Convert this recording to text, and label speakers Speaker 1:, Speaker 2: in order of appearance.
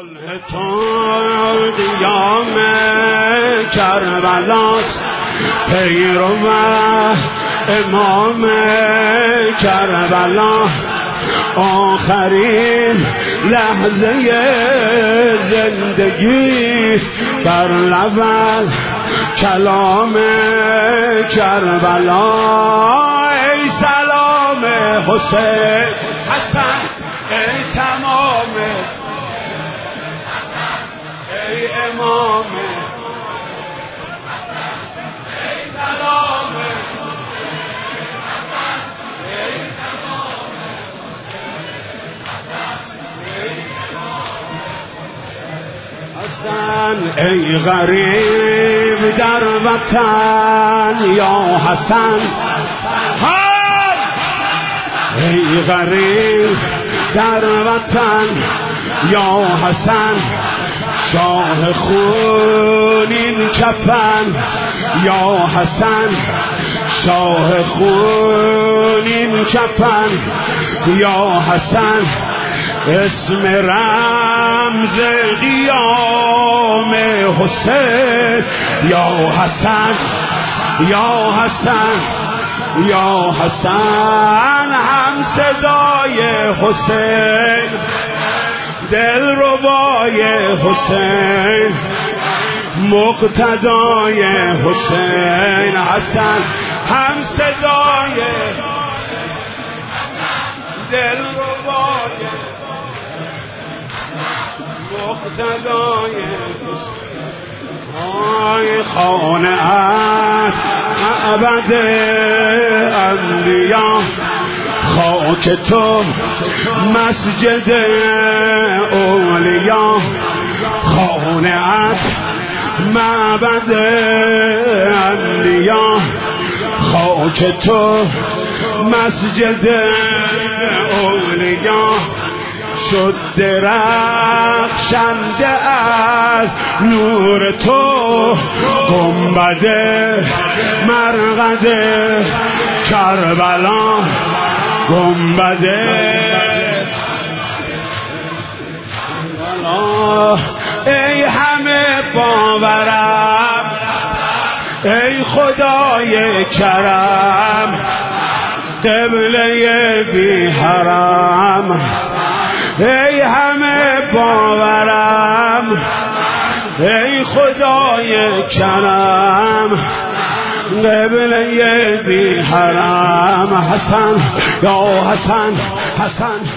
Speaker 1: صلح تو قیام کربلاست، پیرو امام کربلا، آخرین لحظه زندگی بر لب کلام کربلا. ای سلام حسین حسن، ای تمام، ای امام، ای سلام حسن، ای غریب در وطن یا حسن، ای غریب در وطن یا حسن، شاه خونین کفن یا حسن، شاه خونین کفن یا حسن، اسم رمز قیام حسین یا حسن، یا حسن، یا حسن، هم صدای حسین، دلربای حسین، مقتدای حسین، حسن هم صدای دلربای مقتدای حسین. آی خانه‌ات معبد انبیا، خاک تو مسجد اولیا، خانه‌ات معبد انبیا، خاک تو مسجد اولیا، شد درخشنده از نور تو گنبد مرقد کربلا، گنبد کربلا. ای همه باورم، ای خدای کرم، قبله بی حرم، ای همه باورم، ای خدای کرم، قبله بی حرم. حسن یا حسن، حسن